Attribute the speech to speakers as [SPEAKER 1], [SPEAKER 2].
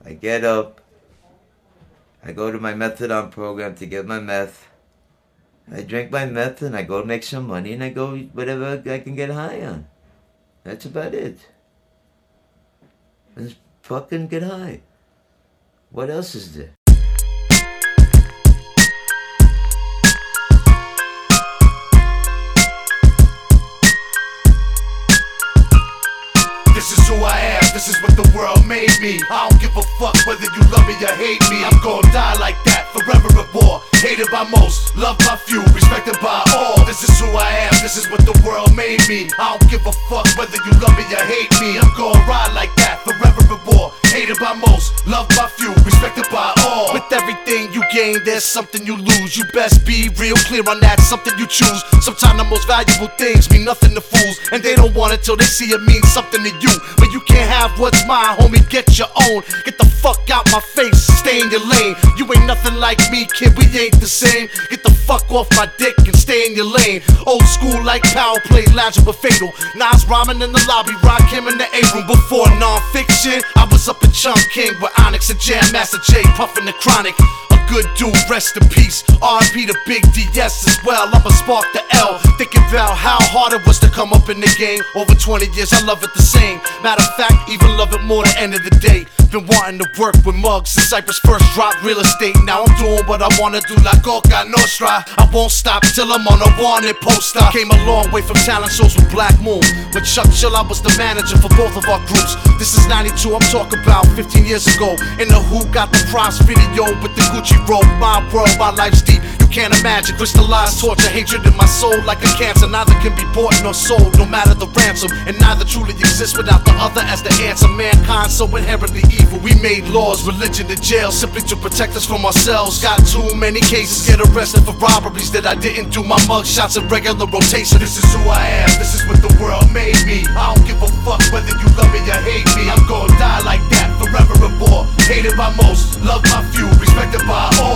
[SPEAKER 1] I get up, I go to my methadone program to get my meth. I drink my meth and I go make some money and I go whatever I can get high on. That's about it. Just fucking get high. What else is there?
[SPEAKER 2] This is who I am, this is what the world made me. I don't give a fuck whether you love me or hate me. I'm gonna die like that, forever at war. Hated by most, loved by few, respected by all. This is who I am, this is what the world made me. I don't give a fuck whether you love me or hate me. I'm gonna ride like that, forever at war. Hated by most, loved by few, respected by all. With everything you gain, there's something you lose. You best be real clear on that, something you choose. Sometimes the most valuable things mean nothing to fools, and they don't want it till they see it mean something to you. But you can't have what's mine, homie, get your own. Get the fuck out my face, stay in your lane. You ain't nothing like me, kid, we ain't the same. Get the fuck off my dick and stay in your lane. Old school like power play, lounging but fatal. Nas rhyming in the lobby, rock him in the A-room. Before non-fiction, I was up in Chum King with Onyx and Jam Master Jay, puffin' the Chronic. Good dude, rest in peace. R.I.P. to Big DS as well. I'ma spark the L. Thinking about how hard it was to come up in the game. Over 20 years, I love it the same. Matter of fact, even love it more the end of the day. Been wanting to work with mugs since Cypress first dropped real estate. Now I'm doing what I wanna do like Coca Nostra. I won't stop till I'm on a wanted poster. Came a long way from talent shows with Black Moon. With Chuck Chill, I was the manager for both of our groups. This is 92, I'm talking about 15 years ago. In the Who got the props video with the Gucci robe. My world, my life's deep. You can't imagine. Crystallized torture, hatred in my soul like a cancer. Neither can be bought nor sold, no matter the ransom. And neither truly exists without the other as the answer. Mankind so inherently evil. We made laws, religion, and jail simply to protect us from ourselves. Got too many cases, get arrested for robberies that I didn't do. My mug shots in regular rotation. This is who I am, this is what the world made me. I don't give a fuck whether you love me or hate me. I'm gonna die like that, forever at war. Hated by most, loved by few, respected by all.